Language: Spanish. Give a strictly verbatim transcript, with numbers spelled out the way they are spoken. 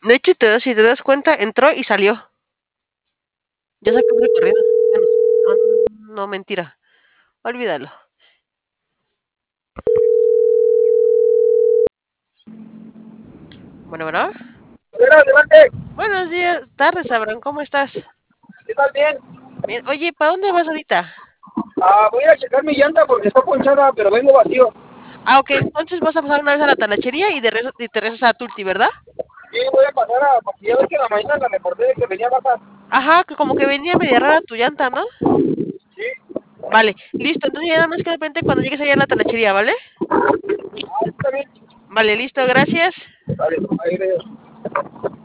De hecho, te, si te das cuenta, entró y salió. Ya sacó el recorrido. Bueno, no, no, mentira. Olvídalo. Bueno, bueno. Mira, adelante. Buenos días, tardes, Abraham. ¿Cómo estás? ¿Qué tal? Bien. Bien. Oye, ¿para dónde vas ahorita? Ah, voy a checar mi llanta porque está ponchada, pero vengo vacío. Ah, ok. Entonces vas a pasar una vez a la talachería y, de regreso- y te regresas a Tulti, ¿verdad? Sí, voy a pasar a... Porque ya ves que en la mañana la recordé de que venía baja. Ajá, que como que venía media rara tu llanta, ¿no? Sí. Vale, listo. Entonces ya nada más que de repente cuando llegues allá a la talachería, ¿vale? Ah, está bien. Vale, listo, gracias. Vale, ahí veo.